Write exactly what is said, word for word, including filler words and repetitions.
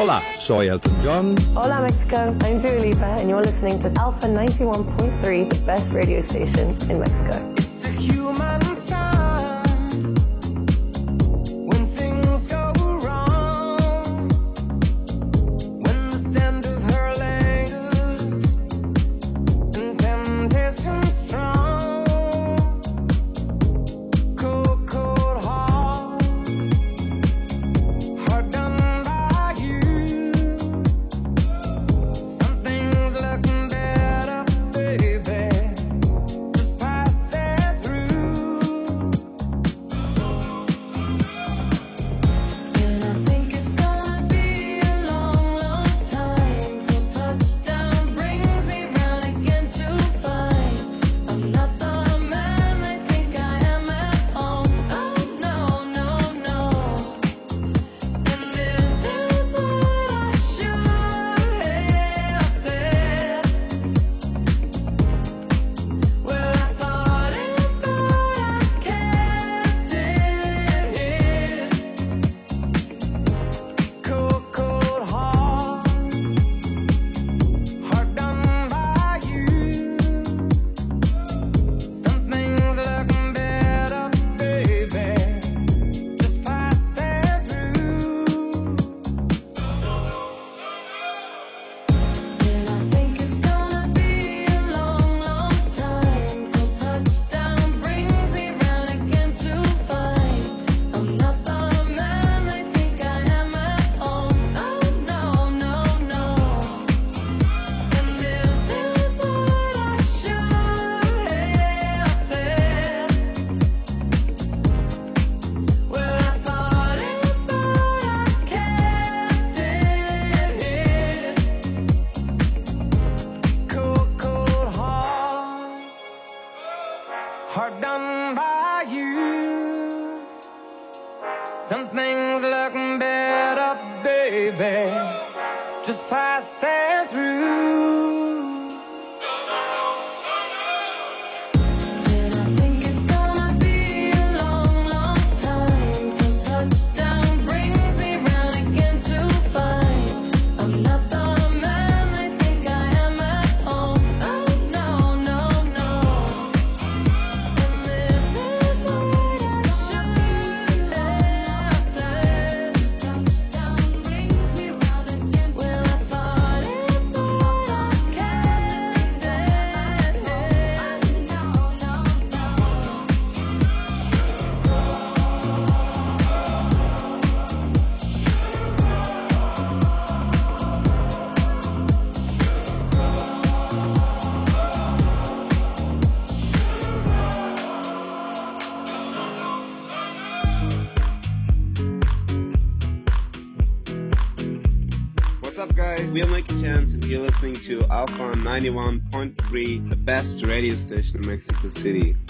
Hola, soy Elton John. Hola Mexico, I'm Dua Lipa and you're listening to Alpha ninety-one point three, the best radio station in Mexico. It's a human sign when things go wrong, when the scent of her lingers and temptation strong, cold, cold heart, heart done by you. Something's looking better, baby. Just pass it through. And I think it's gonna be a long, long time till touchdown brings me round again to find I'm not the man they think I am at home. Oh no, no, no. And this is what I should have said. Well, I thought it, but I kept it hid. Cold, cold heart, heart done by you. Something's looking better, baby. Just pass it through. And I think it's gonna be a long, long time till touchdown brings me round again to find I'm not the man they think I am at home. Oh no, no, no. And this is what I should have said. Well, I thought it, but I kept it hid. Cold, cold heart, heart done by you. Something's looking better, baby. Just pass it through. And I think it's gonna be a long, long time till touchdown brings me round again to find I'm not the man they think I am at home. Oh no, no, no. And this is what I should have said. Touchdown brings me round again. Well, I thought it, but I kept it hid. No, no, no. What's up, guys? We are Mikey Chance, and you're listening to Alpha ninety-one point three, the best radio station in Mexico City.